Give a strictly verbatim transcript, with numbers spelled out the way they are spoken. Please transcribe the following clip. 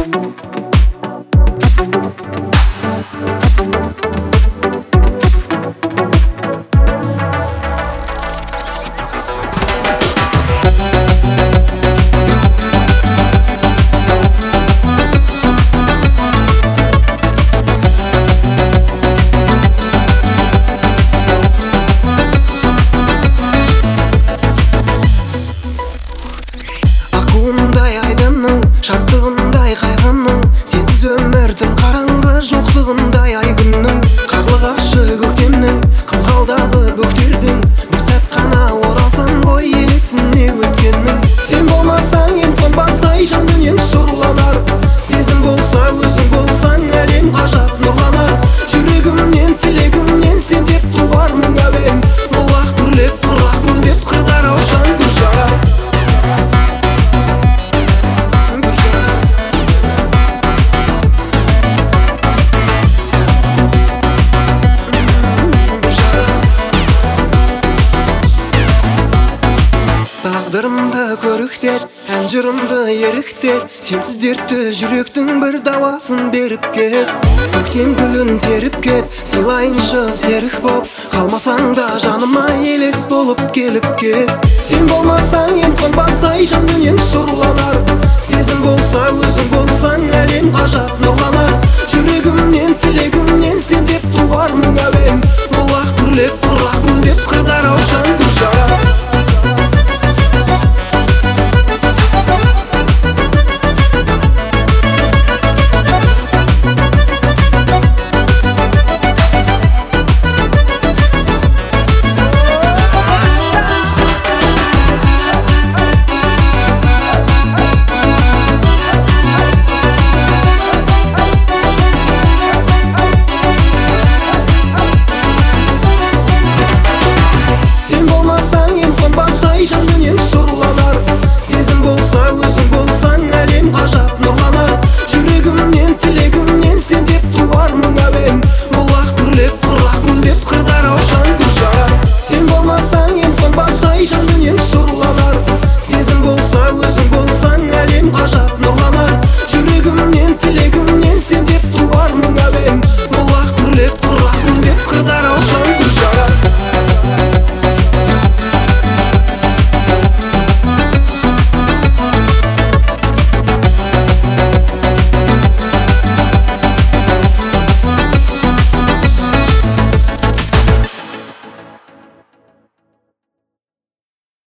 Шаттығындай қайғының, сенсіз өмірдің қараңғы жоқтығындай ай күннің, қарлығашы көктемнің, қызғалдағы бөктердің, бір сәт қана оралсан ғой елесіне өткеннің. Сен болмасаң ең қонбастай жан дүнием сұрланар, сезім болса өзің болсаң әлем ғажап нұрланар. Жүрегімнен тілегімнен сен деп туармын әуен, молақ күрлеп құрақ көлдеп қырдар аушан гүл жарар. Тағдырымды көріктет, ән жырымды еріктет, сенсіз дертті жүректің бір дауасын беріп кет. Көктем гүлін теріп кет, сыйлайыншы серік боп, қалмасаң да жаныма елес болып келіп кет. Сен болмасаң ең қонбастай жан дүнием сұрланар, сезім болса өзің болсаң әлем ғажап нұрланар. Жүрегімнен тілегімнен сен деп туармын әуен, молақ күрлеп құрақ көлдеп қырдар аушан гүл жарар. Жан дүнием сұрланар, сезім болса өзің болсаң әлем ғажап нұрланар. Жүрегімнен тілегімнен сен деп туармын әуен, молақ күрлеп құрақ көлдеп қырдар аушан гүл жарар. Сен болмасаң ең қонбастай жан дүнием сұрланар, сезім болса өзің